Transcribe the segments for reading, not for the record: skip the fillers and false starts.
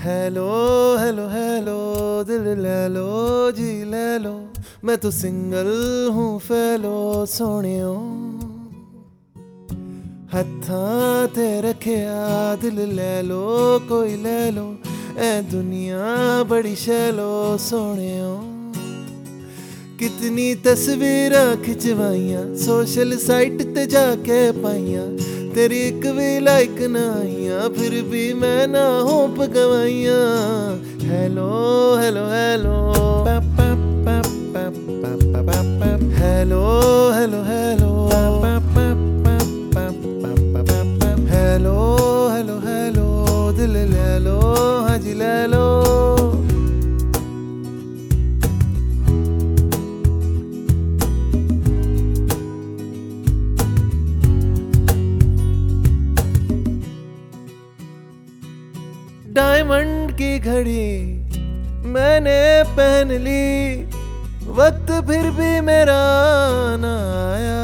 Hello hello hello दिल ले लो जी ले लो, मैं तो सिंगल हूँ फैलो सोनियो। हत्थां ते रखिया दिल ले लो कोई ले लो, ए दुनिया बड़ी शैलो सोनियो। कितनी तस्वीरां खिंचवाइयां सोशल साइट ते जाके पाइयां, तेरी एक भी लाइक ना आइयां फिर भी मैं ना होप गवाइयां। Hello hello hello hello hello hello hello hello hello दिल ले लो हाँ जी ले लो। डायमंड की घड़ी मैंने पहन ली, वक्त फिर भी मेरा ना आया।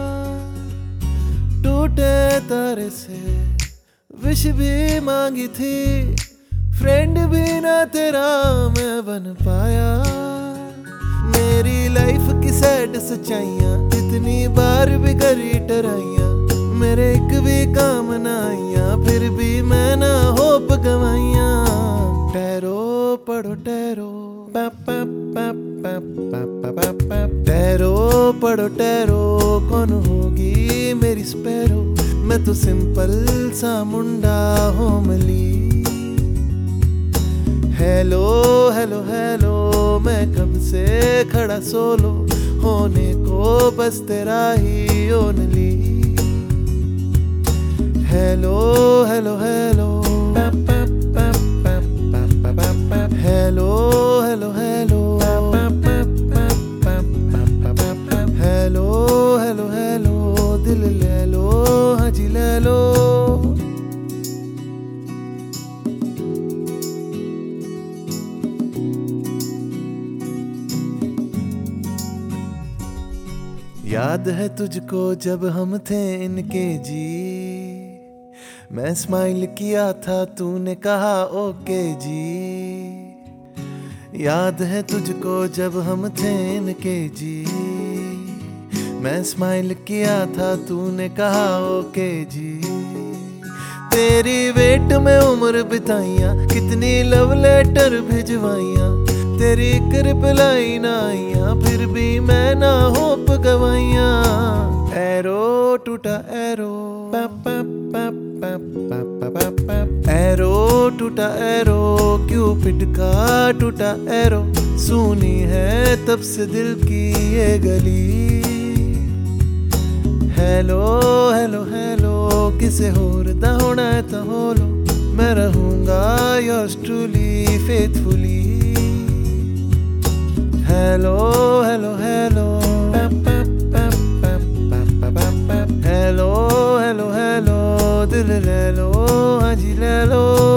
टूटे तारे से विश भी मांगी थी, फ्रेंड भी ना तेरा मैं बन पाया। मेरी लाइफ की सैड सच्चाइयां कितनी बार भी करी टराइयां, मेरे एक भी काम ना आइयां फिर भी मैं ना होप गवाइयां। टैरो पढ़ो टैरो टैरो पढ़ो टैरो, कौन होगी मेरी स्पैरो, मैं तो सिंपल सा मुंडा होमली। हेलो हेलो हेलो मैं कब से खड़ा सोलो, होने को बस तेरा ही only. Hello hello hello hello hello hello hello hello hello दिल ले लो हाँ जी ले लो। याद है तुझको जब हम थे इनके जी, मैं स्माइल किया था तूने कहा ओके जी। याद है तुझको जब हम थे इनके जी, मैं स्माइल किया था तूने कहा ओके जी। तेरी वेट में उम्र बिताइयां कितनी लव लेटर भिजवाइयां, तेरी एक रिप्लाई ना आइयां फिर भी मैं ना होप गवाइयां। एरो टूटा एरो एरो टूटा एरो, क्यूपिड का टूटा एरो, सुनी है तब से दिल की ये गली। हेलो हेलो हेलो किसे होर दा होना है तो होलो, मैं रहूंगा yours truly faithfully. Hello hello hello hello hello hello दिल ले लो हाँ जी ले लो।